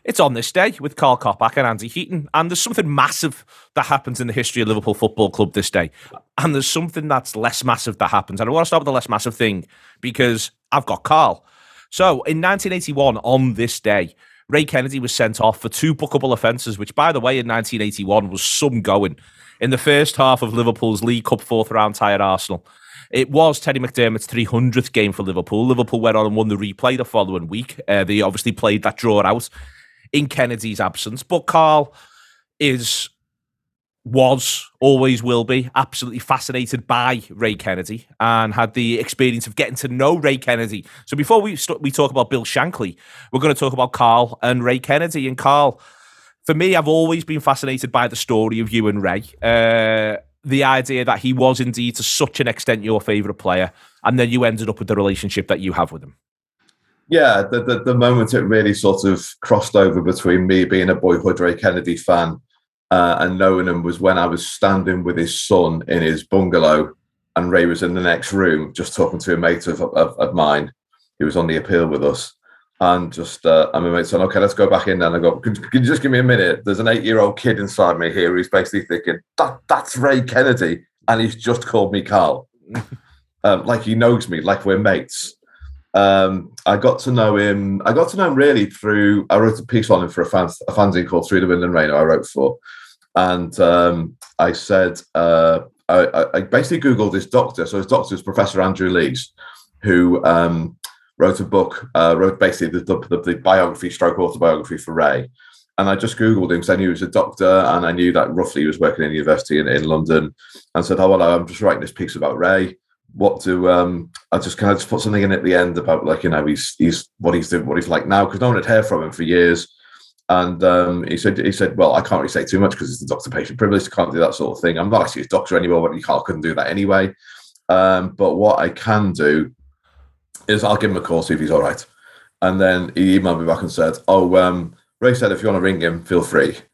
It's on this day with Carl Kopak and Andy Heaton. And there's something massive that happens in the history of Liverpool Football Club this day. And there's something that's less massive that happens. And I want to start with the less massive thing because I've got Carl. So in 1981, on this day, Ray Kennedy was sent off for 2 bookable offences, which, by the way, in 1981 was some going. In the first half of Liverpool's League Cup 4th round tie at Arsenal, it was Teddy McDermott's 300th game for Liverpool. Liverpool went on and won the replay the following week. They obviously played that draw out in Kennedy's absence. But Carl always will be, absolutely fascinated by Ray Kennedy and had the experience of getting to know Ray Kennedy. So before we talk about Bill Shankly, we're going to talk about Carl and Ray Kennedy. And Carl, for me, I've always been fascinated by the story of you and Ray. The idea that he was indeed to such an extent your favourite player, and then you ended up with the relationship that you have with him. Yeah, the moment it really sort of crossed over between me being a boyhood Ray Kennedy fan and knowing him was when I was standing with his son in his bungalow and Ray was in the next room just talking to a mate of mine who was on the appeal with us. And just, and my mate said, okay, let's go back in. And I go, can you just give me a minute? There's an 8-year-old kid inside me here who's basically thinking, that's Ray Kennedy. And he's just called me Carl. Like he knows me, like we're mates. I got to know him really through, I wrote a piece on him for a fanzine called Through the Wind and Rain I wrote for. And I said, I basically Googled his doctor. So his doctor is Professor Andrew Lees, who wrote a book, wrote basically the biography stroke autobiography for Ray. And I just Googled him because I knew he was a doctor and I knew that roughly he was working in a university in London, and said, oh, well, I'm just writing this piece about Ray. I just put something in at the end about, like, you know, he's what he's doing, what he's like now, because no one had heard from him for years. And he said, well, I can't really say too much because it's the doctor-patient privilege. I can't do that sort of thing. I'm not actually his doctor anymore, but I couldn't do that anyway. But what I can do is I'll give him a call, see if he's all right. And then he emailed me back and said, Ray said if you want to ring him, feel free.